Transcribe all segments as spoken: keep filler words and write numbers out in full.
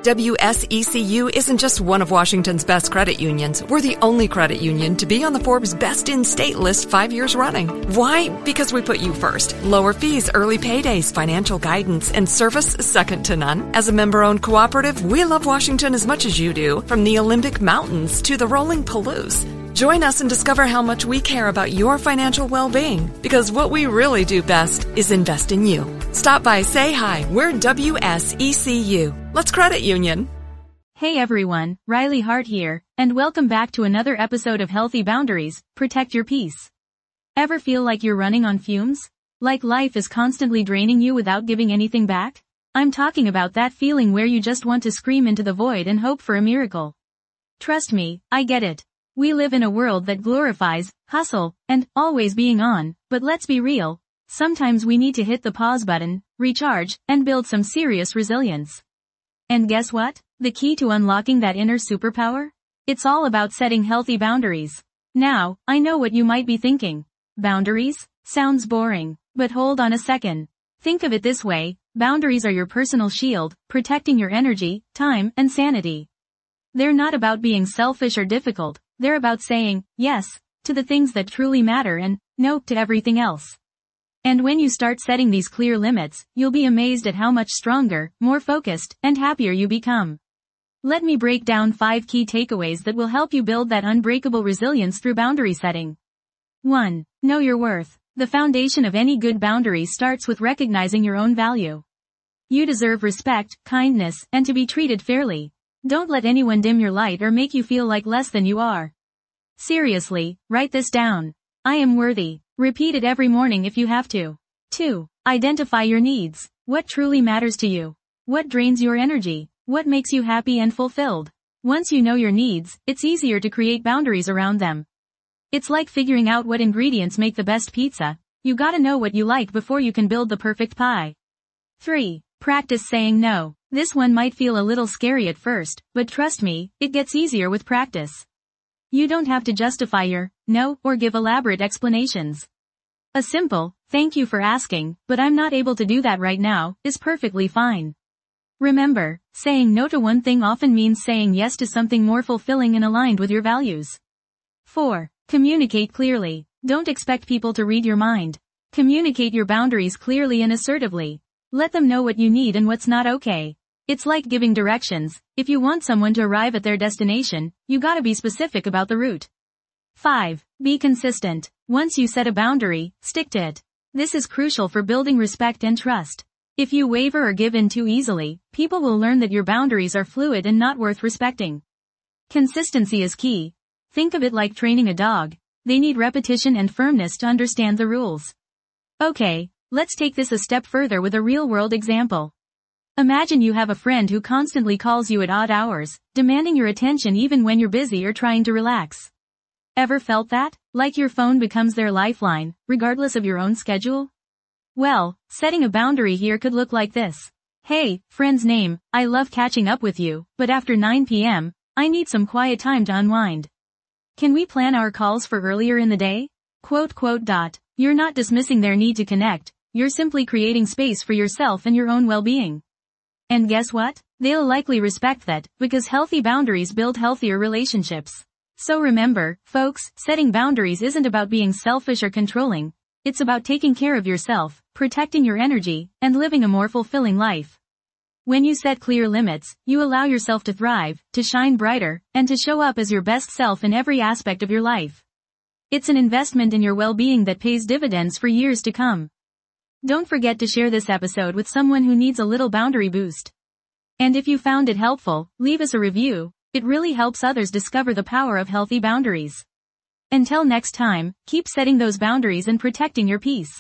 W S E C U isn't just one of Washington's best credit unions. We're the only credit union to be on the Forbes Best in State list five years running. Why? Because we put you first. Lower fees, early paydays, financial guidance, and service second to none. As a member-owned cooperative, we love Washington as much as you do, from the Olympic Mountains to the rolling Palouse. Join us and discover how much we care about your financial well-being, because what we really do best is invest in you. Stop by, say hi. We're W S E C U. Let's credit union. Hey everyone, Riley Hart here, and welcome back to another episode of Healthy Boundaries, Protect Your Peace. Ever feel like you're running on fumes? Like life is constantly draining you without giving anything back? I'm talking about that feeling where you just want to scream into the void and hope for a miracle. Trust me, I get it. We live in a world that glorifies hustle and always being on, but let's be real. Sometimes we need to hit the pause button, recharge, and build some serious resilience. And guess what? The key to unlocking that inner superpower? It's all about setting healthy boundaries. Now, I know what you might be thinking. Boundaries? Sounds boring. But hold on a second. Think of it this way, boundaries are your personal shield, protecting your energy, time, and sanity. They're not about being selfish or difficult. They're about saying, yes, to the things that truly matter and, no, to everything else. And when you start setting these clear limits, you'll be amazed at how much stronger, more focused, and happier you become. Let me break down five key takeaways that will help you build that unbreakable resilience through boundary setting. one. Know your worth. The foundation of any good boundary starts with recognizing your own value. You deserve respect, kindness, and to be treated fairly. Don't let anyone dim your light or make you feel like less than you are. Seriously, write this down. I am worthy. Repeat it every morning if you have to. two. Identify your needs. What truly matters to you? What drains your energy? What makes you happy and fulfilled? Once you know your needs, it's easier to create boundaries around them. It's like figuring out what ingredients make the best pizza. You gotta know what you like before you can build the perfect pie. three. Practice saying no. This one might feel a little scary at first, but trust me, it gets easier with practice. You don't have to justify your no or give elaborate explanations. A simple, thank you for asking, but I'm not able to do that right now, is perfectly fine. Remember, saying no to one thing often means saying yes to something more fulfilling and aligned with your values. four. Communicate clearly. Don't expect people to read your mind. Communicate your boundaries clearly and assertively. Let them know what you need and what's not okay. It's like giving directions. If you want someone to arrive at their destination, you gotta be specific about the route. five. Be consistent. Once you set a boundary, stick to it. This is crucial for building respect and trust. If you waver or give in too easily, people will learn that your boundaries are fluid and not worth respecting. Consistency is key. Think of it like training a dog. They need repetition and firmness to understand the rules. Okay. Let's take this a step further with a real-world example. Imagine you have a friend who constantly calls you at odd hours, demanding your attention even when you're busy or trying to relax. Ever felt that? Like your phone becomes their lifeline, regardless of your own schedule? Well, setting a boundary here could look like this. Hey, friend's name, I love catching up with you, but after nine p m, I need some quiet time to unwind. Can we plan our calls for earlier in the day? Quote quote dot. You're not dismissing their need to connect. You're simply creating space for yourself and your own well-being. And guess what? They'll likely respect that, because healthy boundaries build healthier relationships. So remember, folks, setting boundaries isn't about being selfish or controlling. It's about taking care of yourself, protecting your energy, and living a more fulfilling life. When you set clear limits, you allow yourself to thrive, to shine brighter, and to show up as your best self in every aspect of your life. It's an investment in your well-being that pays dividends for years to come. Don't forget to share this episode with someone who needs a little boundary boost. And if you found it helpful, leave us a review. It really helps others discover the power of healthy boundaries. Until next time, keep setting those boundaries and protecting your peace.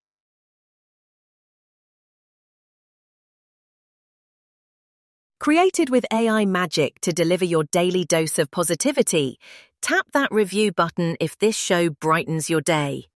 Created with A I magic to deliver your daily dose of positivity, tap that review button if this show brightens your day.